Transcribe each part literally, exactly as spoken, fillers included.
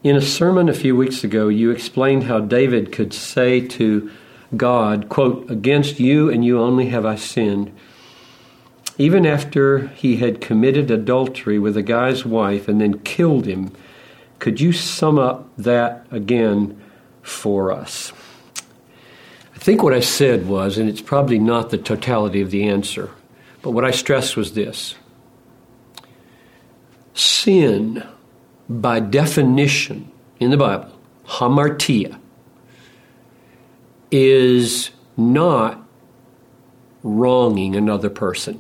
In a sermon a few weeks ago, you explained how David could say to God, quote, "Against you and you only have I sinned," even after he had committed adultery with a guy's wife and then killed him. Could you sum up that again for us? I think what I said was, and it's probably not the totality of the answer, but what I stressed was this. Sin, by definition in the Bible, hamartia, is not wronging another person.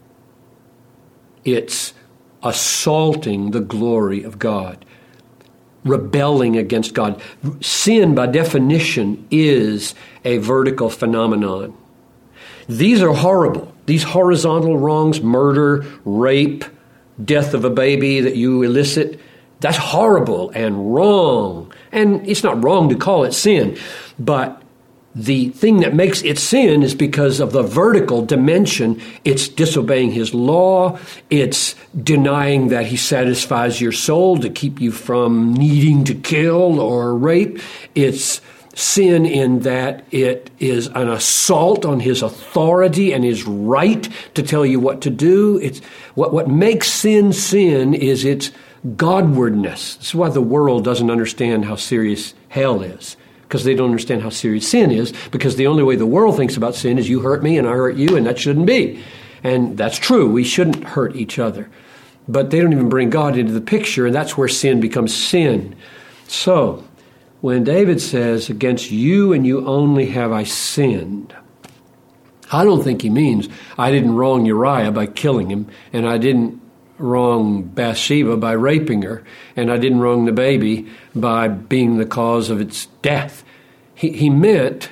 It's assaulting the glory of God, rebelling against God. Sin, by definition, is a vertical phenomenon. These are horrible. These horizontal wrongs, murder, rape, death of a baby that you elicit, that's horrible and wrong. And it's not wrong to call it sin, but the thing that makes it sin is because of the vertical dimension. It's disobeying his law. It's denying that he satisfies your soul to keep you from needing to kill or rape. It's sin in that it is an assault on his authority and his right to tell you what to do. It's what, what makes sin sin is its Godwardness. This is why the world doesn't understand how serious hell is, because they don't understand how serious sin is, because the only way the world thinks about sin is you hurt me and I hurt you, and that shouldn't be. And that's true. We shouldn't hurt each other. But they don't even bring God into the picture, and that's where sin becomes sin. So, when David says, "Against you and you only have I sinned," I don't think he means I didn't wrong Uriah by killing him, and I didn't wrong Bathsheba by raping her, and I didn't wrong the baby by being the cause of its death. He, he meant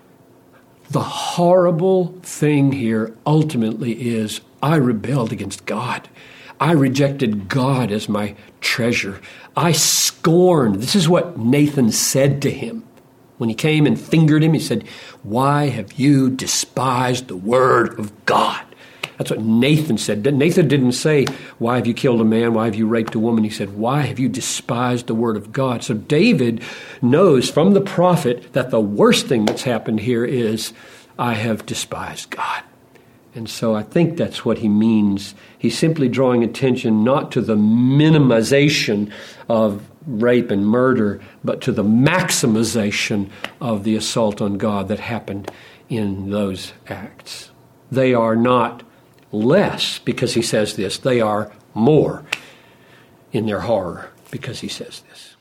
the horrible thing here ultimately is I rebelled against God. I rejected God as my treasure. I scorned. This is what Nathan said to him. When he came and fingered him, he said, "Why have you despised the word of God?" That's what Nathan said. Nathan didn't say, "Why have you killed a man? Why have you raped a woman?" He said, "Why have you despised the word of God?" So David knows from the prophet that the worst thing that's happened here is, I have despised God. And so I think that's what he means. He's simply drawing attention not to the minimization of rape and murder, but to the maximization of the assault on God that happened in those acts. They are not less because he says this. They are more in their horror because he says this.